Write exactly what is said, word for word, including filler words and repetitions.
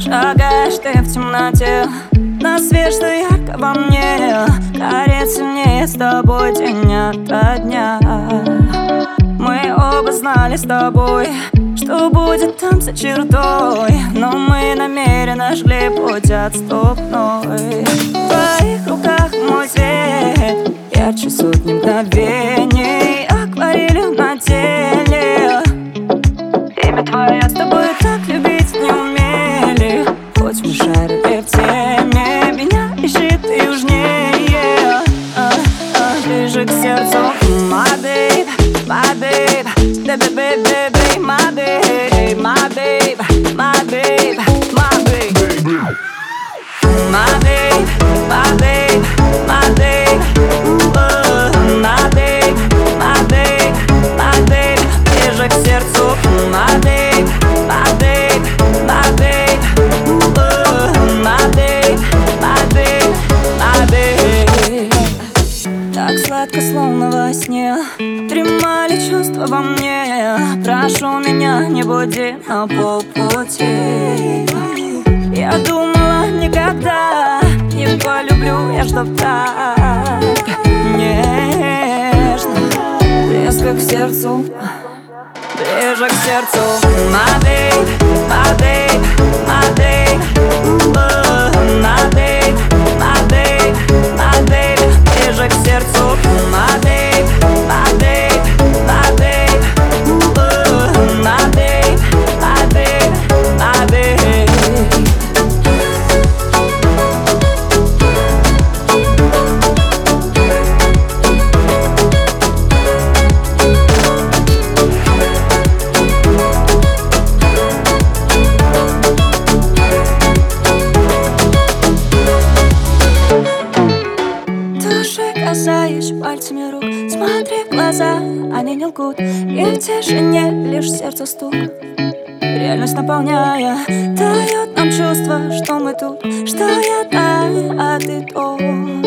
Шагаешь ты в темноте, на свет, что ярко во мне горит сильнее с тобой день ото дня. Мы оба знали с тобой, что будет там за чертой, но мы намеренно жгли путь отступной. В твоих руках мой свет ярче сотни мгновений акварелью на теле. Имя твое с тобой так любить не умели, хоть мы шарили в теме, меня ищет южнее, а, а, ближе к сердцу. My babe, my babe, baby, baby, baby, my babe, my babe, my babe, my babe, my babe, my babe, my babe, oh, my babe, my babe, my babe, ближе к сердцу. My babe, my babe, my babe, oh, my babe, my babe, my babe. Так сладко, словно во сне, дремали чувства во мне. Прошу меня, не буди на полпути. Я думала, никогда не полюблю я, чтоб так нежно, близко к сердцу, ближе к сердцу. My babe, my babe, my babe, oh, my babe, my babe, my babe, ближе к сердцу. My babe, my babe, my babe, oh, my babe, my babe, my babe. Касаюсь пальцами рук, смотри в глаза, они не лгут. И в тишине лишь сердце стук, реальность наполняя, дает нам чувство, что мы тут, что я там, а ты тут.